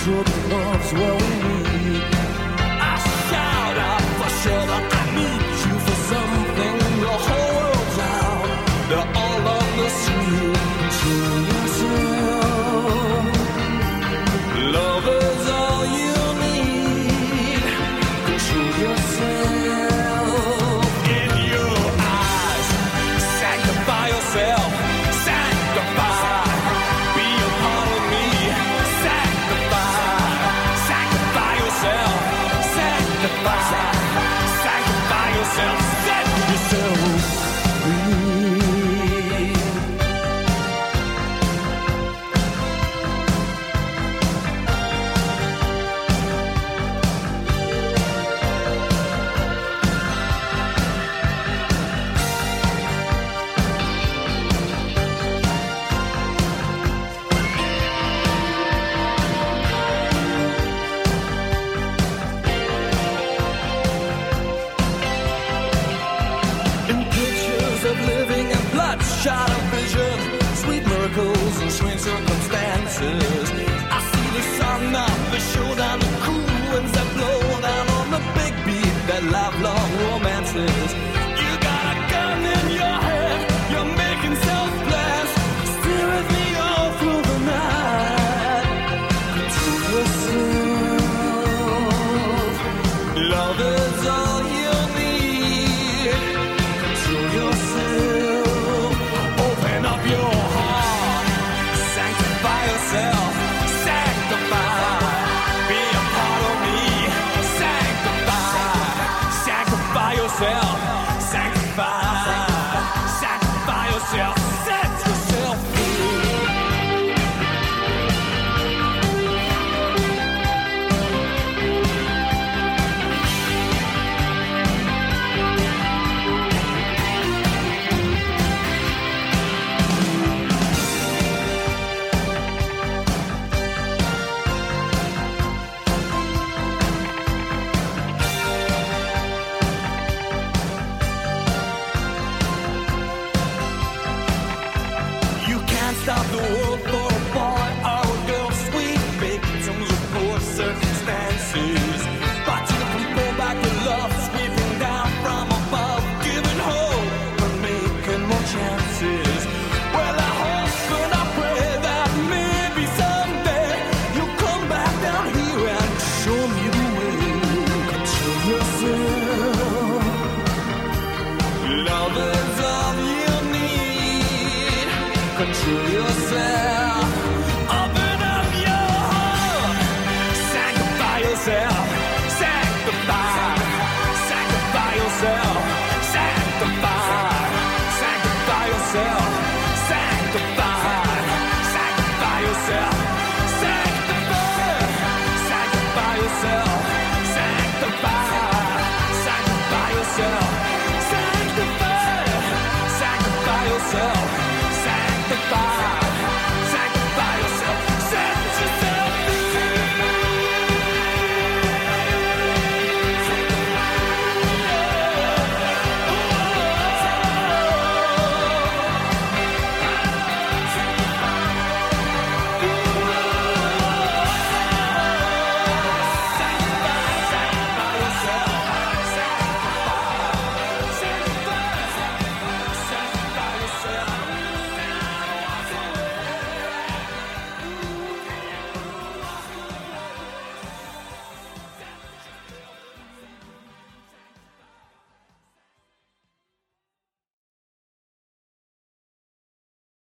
Control the love's what we need. I shout out for sure that I need you for something. The whole world's out. They're all on the street. Control yourself. Love is all you need. Control yourself. In your eyes, sanctify yourself. Sanctify. Be a part of me. Sanctify. Sanctify yourself. Sanctify. Sanctify yourself. Set yourself free. In pictures of living and bloodshot of vision, sweet miracles and strange circumstances. I see the sun up, the showdown, the cool winds that blow down on the big beat, that lifelong romances. You got a gun in your head, you're making self-blast, stay with me all through the night. Control yourself. Love is all you need. Control yourself. Open up your heart. Sanctify yourself. Sanctify. Be a part of me. Sanctify. Sanctify yourself. Sanctify. Sanctify yourself. Set yourself free. You can't stop the world for a boy or a girl, sweet victims of poor circumstances. But you can pull back the love sweeping down from above, giving hope and making more chances. Well, I hope and I pray that maybe someday you'll come back down here and show me the way. Control yourself. Love is all you need. Control yourself.